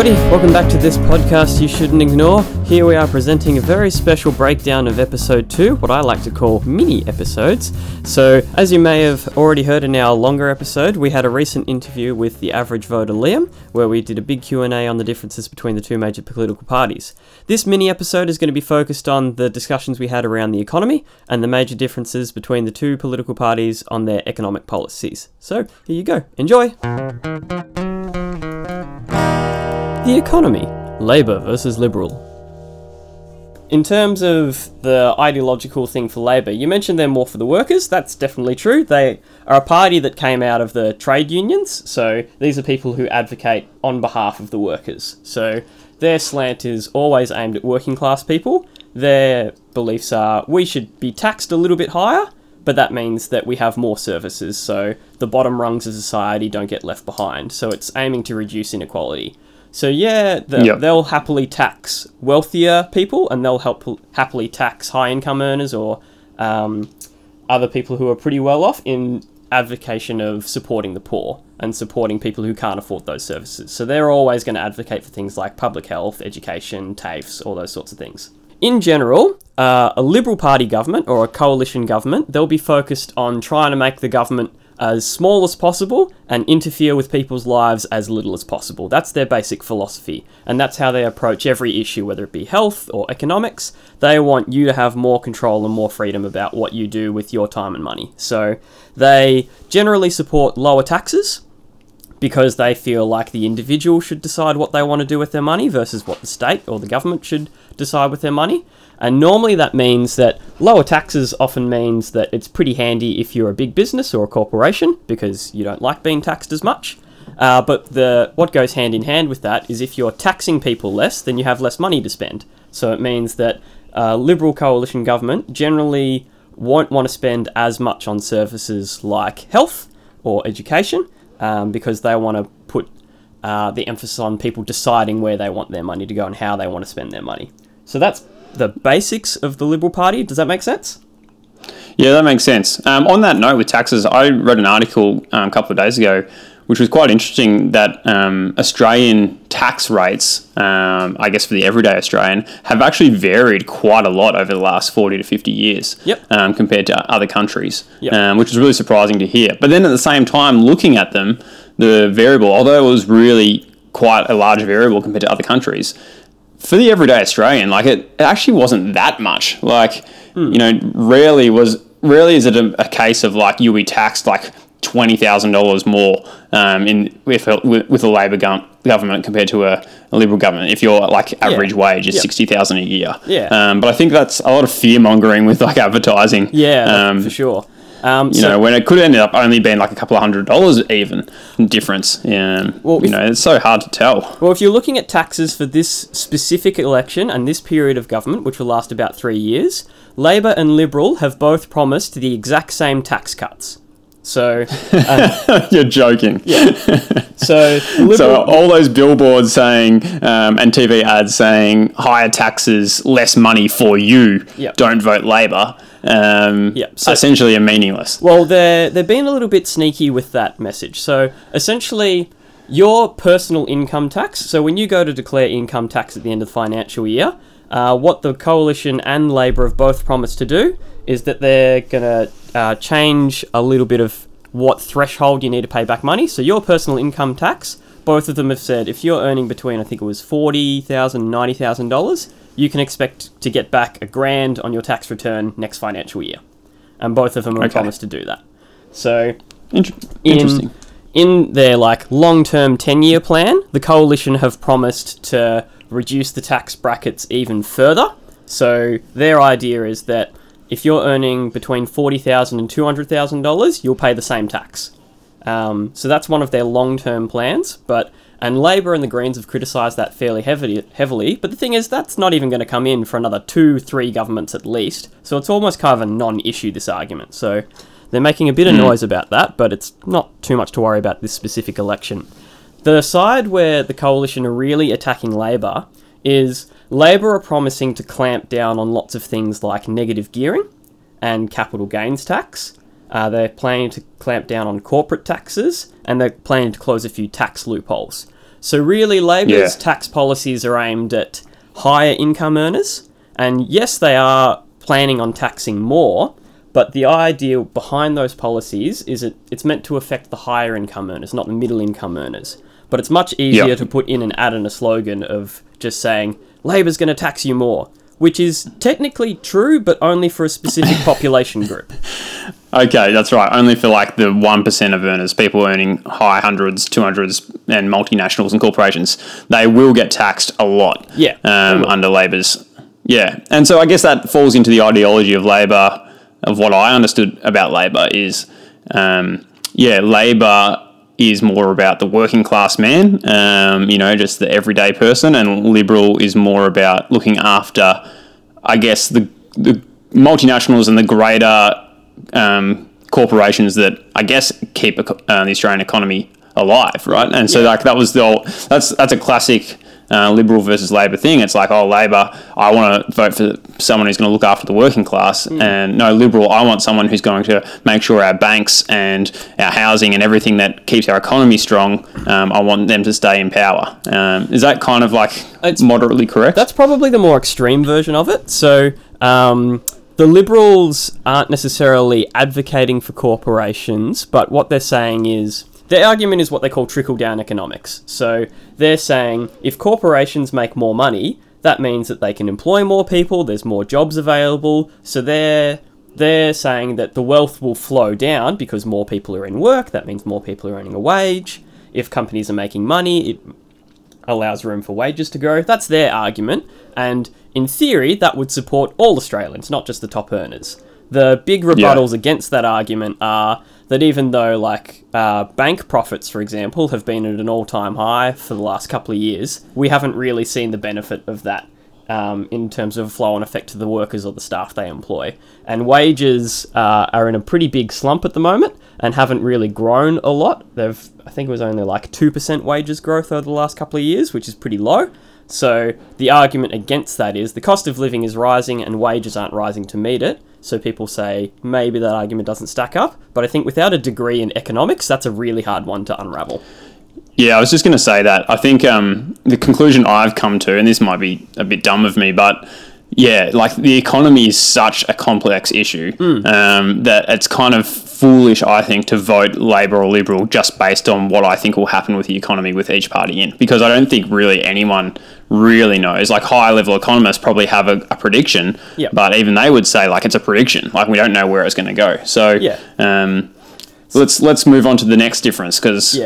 everybody, welcome back to this podcast you shouldn't ignore. Here we are presenting a very special breakdown of episode 2, what I like to call mini episodes. So, as you may have already heard in our longer episode, we had a recent interview with the average voter Liam, where we did a big Q&A on the differences between the two major political parties. This mini episode is going to be focused on the discussions we had around the economy and the major differences between the two political parties on their economic policies. So, here you go. Enjoy! The economy. Labour versus Liberal. In terms of the ideological thing for Labour, you mentioned they're more for the workers. That's definitely true. They are a party that came out of the trade unions, so these are people who advocate on behalf of the workers. So their slant is always aimed at working class people. Their beliefs are we should be taxed a little bit higher, but that means that we have more services, so the bottom rungs of society don't get left behind. So it's aiming to reduce inequality. So yeah, they'll happily tax wealthier people, and they'll happily tax high-income earners or other people who are pretty well off in advocation of supporting the poor and supporting people who can't afford those services. So they're always going to advocate for things like public health, education, TAFEs, all those sorts of things. In general, a Liberal Party government or a coalition government, they'll be focused on trying to make the government as small as possible and interfere with people's lives as little as possible. That's their basic philosophy, and that's how they approach every issue, whether it be health or economics. They want you to have more control and more freedom about what you do with your time and money. So they generally support lower taxes because they feel like the individual should decide what they want to do with their money versus what the state or the government should decide with their money. And normally that means that lower taxes often means that it's pretty handy if you're a big business or a corporation because you don't like being taxed as much. But what goes hand in hand with that is if you're taxing people less, then you have less money to spend. So it means that Liberal coalition government generally won't want to spend as much on services like health or education because they want to put the emphasis on people deciding where they want their money to go and how they want to spend their money. So that's the basics of the Liberal Party. Does that make sense? Yeah, that makes sense. On that note with taxes, I read an article a couple of days ago which was quite interesting that Australian tax rates, I guess for the everyday Australian, have actually varied quite a lot over the last 40 to 50 years compared to other countries, which is really surprising to hear. But then at the same time, looking at them, the variable, although it was really quite a large variable compared to other countries, for the everyday Australian, like it actually wasn't that much. Like, you know, rarely is it a case of like you'll be taxed like $20,000 more with a Labor government compared to a Liberal government if your like average wage is $60,000 a year. But I think that's a lot of fear mongering with like advertising. For sure. You know, when it could end up only being like a couple of $100 even difference. It's so hard to tell. Well, if you're looking at taxes for this specific election and this period of government, which will last about 3 years, Labor and Liberal have both promised the exact same tax cuts. So you're joking. So all those billboards saying and TV ads saying higher taxes, less money for you. Don't vote Labor. So essentially are meaningless. Well, they're being a little bit sneaky with that message. So essentially, your personal income tax. So when you go to declare income tax at the end of the financial year, what the Coalition and Labor have both promised to do is that they're going to change a little bit of what threshold you need to pay back money. So your personal income tax, both of them have said if you're earning between, I think it was $40,000 and $90,000, you can expect to get back $1,000 on your tax return next financial year. And both of them have promised to do that. So interesting. In their like long-term 10-year plan, the Coalition have promised to reduce the tax brackets even further. So their idea is that if you're earning between $40,000 and $200,000, you'll pay the same tax. So that's one of their long-term plans. And Labor and the Greens have criticised that fairly heavily. But the thing is, that's not even going to come in for another 2-3 governments at least. So it's almost kind of a non-issue, this argument. So they're making a bit of noise about that, but it's not too much to worry about this specific election. The side where the Coalition are really attacking Labor is Labor are promising to clamp down on lots of things like negative gearing and capital gains tax. They're planning to clamp down on corporate taxes, and they're planning to close a few tax loopholes. So really, Labor's Yeah. tax policies are aimed at higher income earners, and yes, they are planning on taxing more, but the idea behind those policies is it's meant to affect the higher income earners, not the middle income earners. But it's much easier Yep. to put in an ad and a slogan of just saying, Labor's going to tax you more, which is technically true, but only for a specific population group. Okay, that's right. Only for like the 1% of earners, people earning high hundreds, 200s, and multinationals and corporations, they will get taxed a lot. Yeah, they will. Under Labor's. Yeah, and so I guess that falls into the ideology of Labor. Of what I understood about Labor is, Labor is more about the working class man, just the everyday person, and Liberal is more about looking after, I guess, the multinationals and the greater corporations that I guess keep the Australian economy alive, right? And so that was that's a classic Liberal versus Labor thing. It's like, oh, Labor, I want to vote for someone who's going to look after the working class, and no, Liberal, I want someone who's going to make sure our banks and our housing and everything that keeps our economy strong, I want them to stay in power. Is that kind of like moderately correct? That's probably the more extreme version of it. So the Liberals aren't necessarily advocating for corporations, but what they're saying is, their argument is what they call trickle-down economics. So they're saying if corporations make more money, that means that they can employ more people, there's more jobs available. So they're saying that the wealth will flow down because more people are in work, that means more people are earning a wage. If companies are making money, it allows room for wages to grow. That's their argument, and in theory, that would support all Australians, not just the top earners. The big rebuttals against that argument are that even though, bank profits, for example, have been at an all-time high for the last couple of years, we haven't really seen the benefit of that in terms of flow-on effect to the workers or the staff they employ. And wages are in a pretty big slump at the moment and haven't really grown a lot. I think it was only 2% wages growth over the last couple of years, which is pretty low. So the argument against that is the cost of living is rising and wages aren't rising to meet it. So people say maybe that argument doesn't stack up. But I think without a degree in economics, that's a really hard one to unravel. Yeah, I was just going to say that. I think the conclusion I've come to, and this might be a bit dumb of me, but yeah, the economy is such a complex issue that it's kind of foolish, I think, to vote Labor or Liberal just based on what I think will happen with the economy with each party in. Because I don't think really anyone really knows. High-level economists probably have a prediction, but even they would say, it's a prediction. We don't know where it's going to go. So, let's move on to the next difference because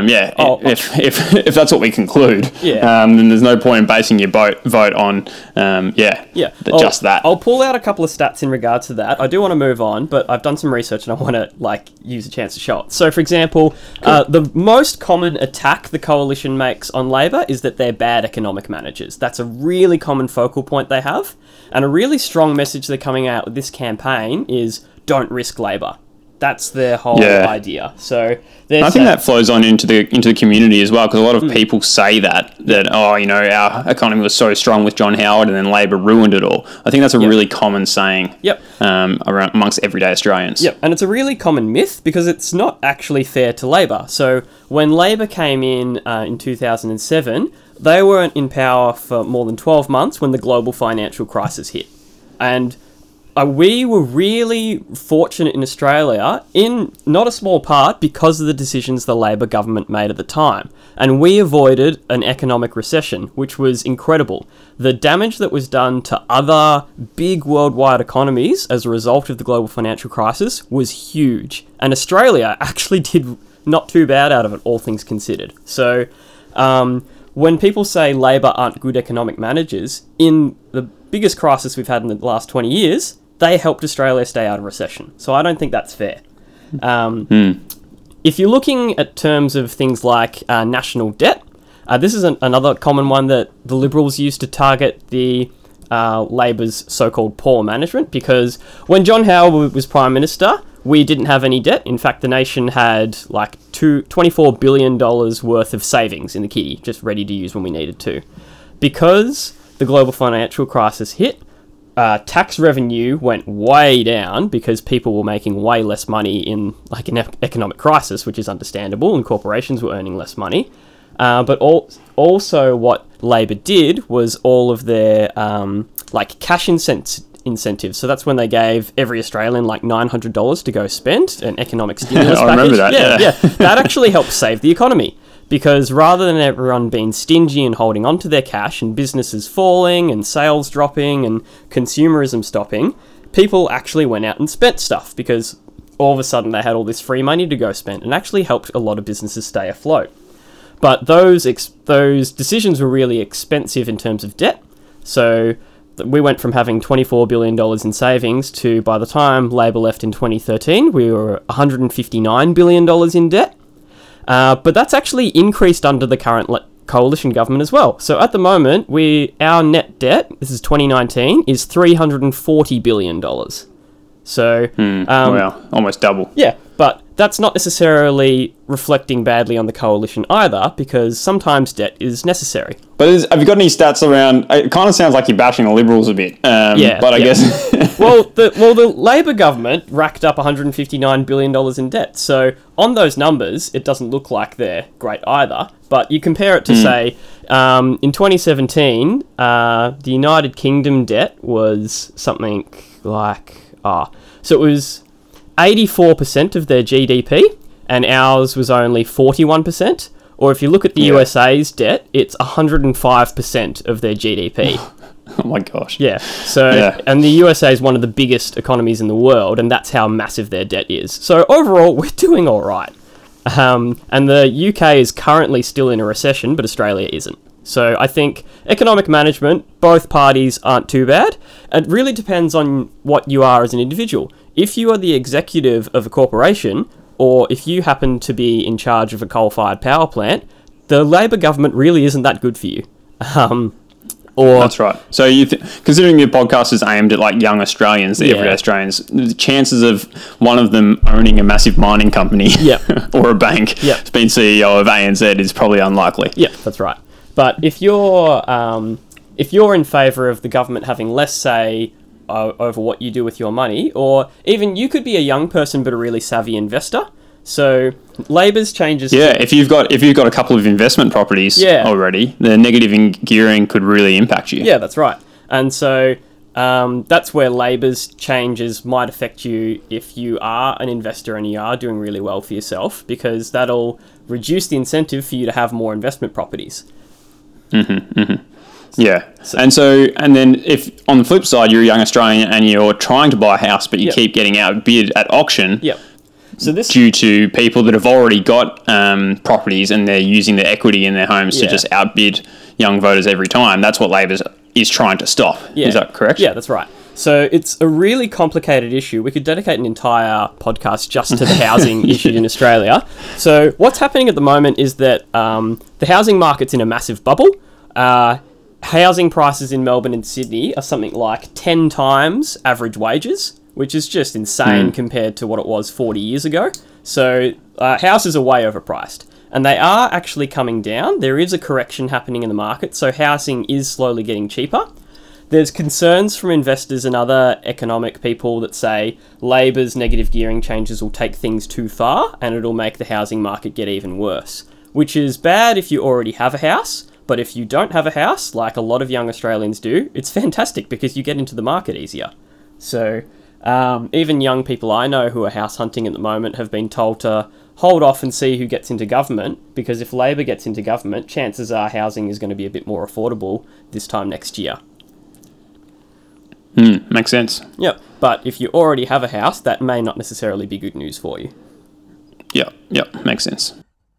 if that's what we conclude, then there's no point in basing your vote on just that. I'll pull out a couple of stats in regards to that. I do want to move on, but I've done some research and I want to use a chance to show it. So, for example, the most common attack the coalition makes on Labor is that they're bad economic managers. That's a really common focal point they have, and a really strong message they're coming out with this campaign is don't risk Labor. That's their whole idea. So I think that flows on into the community as well, because a lot of people say that our economy was so strong with John Howard and then Labor ruined it all. I think that's a really common saying around amongst everyday Australians. Yep, and it's a really common myth because it's not actually fair to Labor. So when Labor came in 2007, they weren't in power for more than 12 months when the global financial crisis hit. And we were really fortunate in Australia, in not a small part because of the decisions the Labor government made at the time. And we avoided an economic recession, which was incredible. The damage that was done to other big worldwide economies as a result of the global financial crisis was huge. And Australia actually did not too bad out of it, all things considered. So when people say Labor aren't good economic managers, in the biggest crisis we've had in the last 20 years, they helped Australia stay out of recession. So I don't think that's fair. If you're looking at terms of things like national debt, this is another common one that the Liberals used to target the Labor's so-called poor management, because when John Howard was Prime Minister, we didn't have any debt. In fact, the nation had $24 billion worth of savings in the kitty, just ready to use when we needed to. Because the global financial crisis hit, tax revenue went way down because people were making way less money in an economic crisis, which is understandable, and corporations were earning less money. But also what Labor did was all of their cash incentives. So that's when they gave every Australian like $900 to go spend an economic stimulus package. I remember that. Yeah. That actually helped save the economy. Because rather than everyone being stingy and holding onto their cash and businesses falling and sales dropping and consumerism stopping, people actually went out and spent stuff because all of a sudden they had all this free money to go spend and actually helped a lot of businesses stay afloat. But those decisions were really expensive in terms of debt. So we went from having $24 billion in savings to, by the time Labor left in 2013, we were $159 billion in debt. But that's actually increased under the current coalition government as well. So at the moment, our net debt, this is 2019, is $340 billion. So, wow, almost double. Yeah, but that's not necessarily reflecting badly on the coalition either, because sometimes debt is necessary. But have you got any stats around? It kind of sounds like you're bashing the Liberals a bit. But I guess. well, the Labor government racked up $159 billion in debt. So on those numbers, it doesn't look like they're great either. But you compare it to say, in 2017, the United Kingdom debt was something like so it was 84% of their GDP, and ours was only 41%. Or if you look at the USA's debt, it's 105% of their GDP. Oh my gosh. Yeah. So, and the USA is one of the biggest economies in the world, and that's how massive their debt is. So overall, we're doing all right. And the UK is currently still in a recession, but Australia isn't. So I think economic management, both parties aren't too bad. It really depends on what you are as an individual. If you are the executive of a corporation, or if you happen to be in charge of a coal-fired power plant, the Labor government really isn't that good for you. That's right. So considering your podcast is aimed at like young Australians, the everyday Australians, the chances of one of them owning a massive mining company or a bank, being CEO of ANZ is probably unlikely. Yeah, that's right. But if you're in favour of the government having less say over what you do with your money, or even you could be a young person but a really savvy investor. So Labor's changes. Yeah, if you've got a couple of investment properties already, the negative gearing could really impact you. Yeah, that's right. And so that's where Labor's changes might affect you if you are an investor and you are doing really well for yourself, because that'll reduce the incentive for you to have more investment properties. Yeah. And then if on the flip side, you're a young Australian and you're trying to buy a house, but you keep getting outbid at auction. So this due to people that have already got properties and they're using the equity in their homes to just outbid young voters every time. That's what Labor is trying to stop. Is that correct? Yeah, that's right. So it's a really complicated issue. We could dedicate an entire podcast just to the housing issue in Australia. So what's happening at the moment is that the housing market's in a massive bubble. Housing prices in Melbourne and Sydney are something like 10 times average wages, which is just insane compared to what it was 40 years ago. So houses are way overpriced. And they are actually coming down. There is a correction happening in the market, so housing is slowly getting cheaper. There's concerns from investors and other economic people that say Labor's negative gearing changes will take things too far and it'll make the housing market get even worse, which is bad if you already have a house. But if you don't have a house, like a lot of young Australians do, it's fantastic because you get into the market easier. So even young people I know who are house hunting at the moment have been told to hold off and see who gets into government, because if Labor gets into government, chances are housing is going to be a bit more affordable this time next year. Makes sense. Yep. But if you already have a house, that may not necessarily be good news for you. Yep. Makes sense.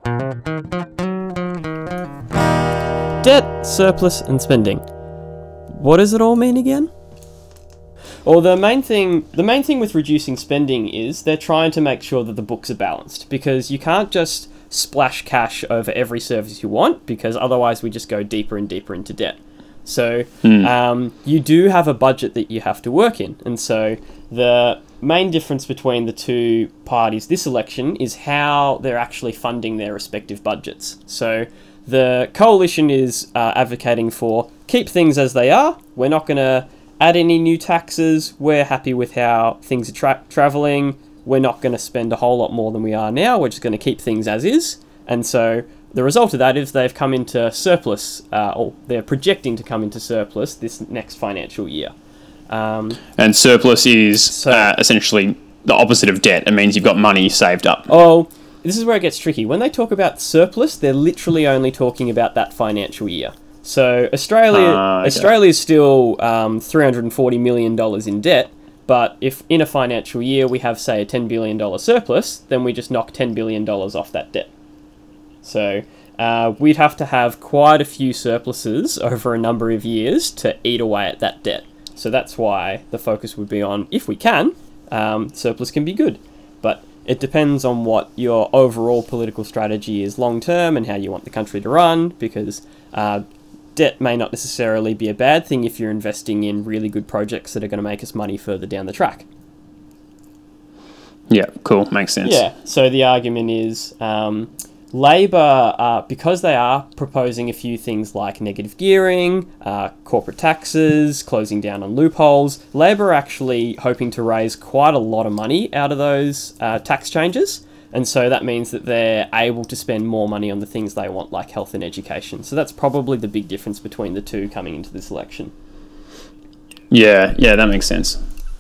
Debt, surplus, and spending. What does it all mean again? Well, the main thing with reducing spending is they're trying to make sure that the books are balanced, because you can't just splash cash over every service you want, because otherwise we just go deeper and deeper into debt. So you do have a budget that you have to work in, and so the main difference between the two parties this election is how they're actually funding their respective budgets. So the coalition is advocating for keep things as they are. We're not going to add any new taxes. We're happy with how things are travelling. We're not going to spend a whole lot more than we are now. We're just going to keep things as is. And so the result of that is they've come into surplus, or they're projecting to come into surplus this next financial year. And surplus is essentially the opposite of debt. It means you've got money saved up. Oh, this is where it gets tricky. When they talk about surplus, they're literally only talking about that financial year. So Australia is still $340 million in debt, but if in a financial year we have, say, a $10 billion surplus, then we just knock $10 billion off that debt. So we'd have to have quite a few surpluses over a number of years to eat away at that debt. So that's why the focus would be on, if we can, surplus can be good. But it depends on what your overall political strategy is long term and how you want the country to run, because debt may not necessarily be a bad thing if you're investing in really good projects that are going to make us money further down the track. Yeah, cool. Makes sense. Yeah, so the argument is Labor, because they are proposing a few things like negative gearing, corporate taxes, closing down on loopholes, Labor are actually hoping to raise quite a lot of money out of those tax changes. And so that means that they're able to spend more money on the things they want, like health and education. So that's probably the big difference between the two coming into this election. Yeah, that makes sense.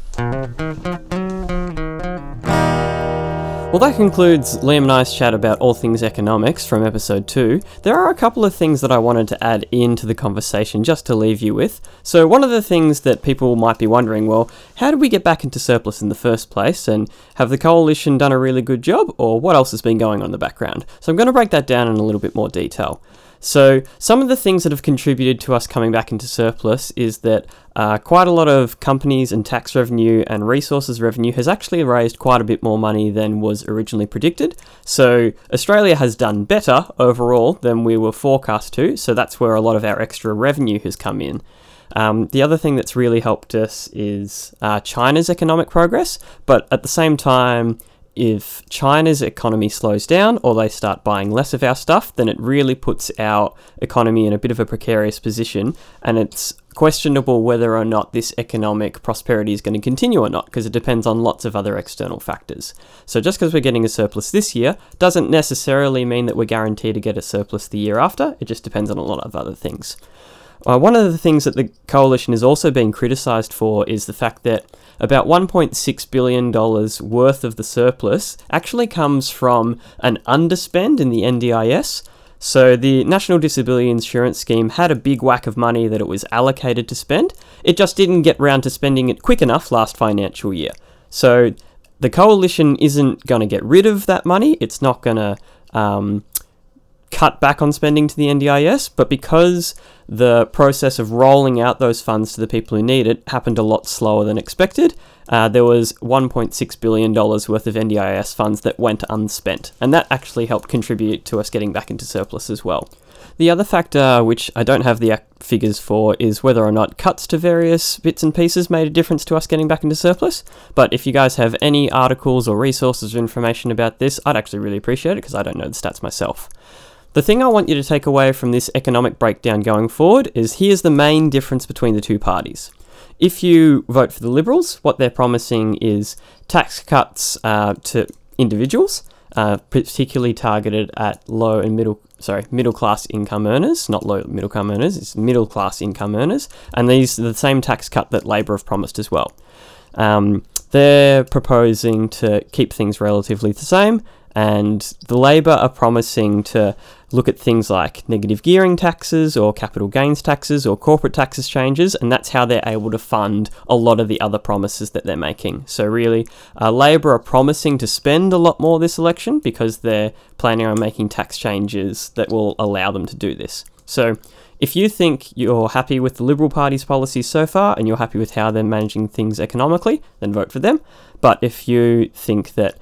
Well, that concludes Liam and I's chat about all things economics from episode 2. There are a couple of things that I wanted to add into the conversation just to leave you with. So one of the things that people might be wondering, well, how did we get back into surplus in the first place? And have the coalition done a really good job? Or what else has been going on in the background? So I'm going to break that down in a little bit more detail. So some of the things that have contributed to us coming back into surplus is that quite a lot of companies and tax revenue and resources revenue has actually raised quite a bit more money than was originally predicted. So Australia has done better overall than we were forecast to, so that's where a lot of our extra revenue has come in. The other thing that's really helped us is China's economic progress, but at the same time, if China's economy slows down or they start buying less of our stuff, then it really puts our economy in a bit of a precarious position, and it's questionable whether or not this economic prosperity is going to continue or not, because it depends on lots of other external factors. So just because we're getting a surplus this year doesn't necessarily mean that we're guaranteed to get a surplus the year after. It just depends on a lot of other things. One of the things that the coalition is also being criticised for is the fact that about $1.6 billion worth of the surplus actually comes from an underspend in the NDIS. So the National Disability Insurance Scheme had a big whack of money that it was allocated to spend. It just didn't get round to spending it quick enough last financial year. So the coalition isn't going to get rid of that money. It's not going to cut back on spending to the NDIS, but because the process of rolling out those funds to the people who need it happened a lot slower than expected, there was $1.6 billion worth of NDIS funds that went unspent, and that actually helped contribute to us getting back into surplus as well. The other factor, which I don't have the figures for, is whether or not cuts to various bits and pieces made a difference to us getting back into surplus. But if you guys have any articles or resources or information about this, I'd actually really appreciate it, because I don't know the stats myself. The thing I want you to take away from this economic breakdown going forward is here's the main difference between the two parties. If you vote for the Liberals, what they're promising is tax cuts to individuals, particularly targeted at middle class income earners, not low middle income earners, it's middle class income earners, and these are the same tax cut that Labor have promised as well. They're proposing to keep things relatively the same, and the Labor are promising to look at things like negative gearing taxes or capital gains taxes or corporate taxes changes, and that's how they're able to fund a lot of the other promises that they're making. So really, Labor are promising to spend a lot more this election because they're planning on making tax changes that will allow them to do this. So if you think you're happy with the Liberal Party's policies so far and you're happy with how they're managing things economically, then vote for them. But if you think that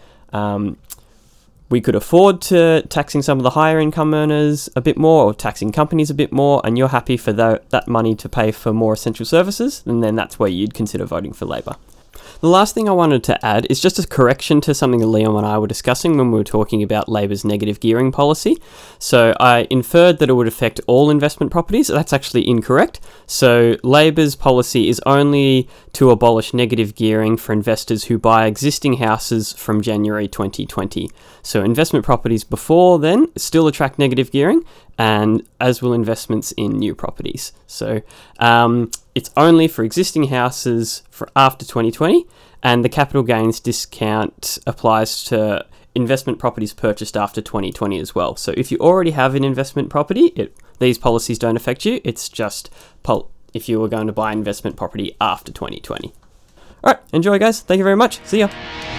we could afford to taxing some of the higher income earners a bit more, or taxing companies a bit more, and you're happy for that money to pay for more essential services, and then that's where you'd consider voting for Labor. The last thing I wanted to add is just a correction to something that Liam and I were discussing when we were talking about Labor's negative gearing policy. So I inferred that it would affect all investment properties. That's actually incorrect. So Labor's policy is only to abolish negative gearing for investors who buy existing houses from January 2020. So investment properties before then still attract negative gearing, and as will investments in new properties. So it's only for existing houses for after 2020, and the capital gains discount applies to investment properties purchased after 2020 as well. So if you already have an investment property, these policies don't affect you. It's just if you were going to buy investment property after 2020. All right, enjoy guys. Thank you very much. See ya.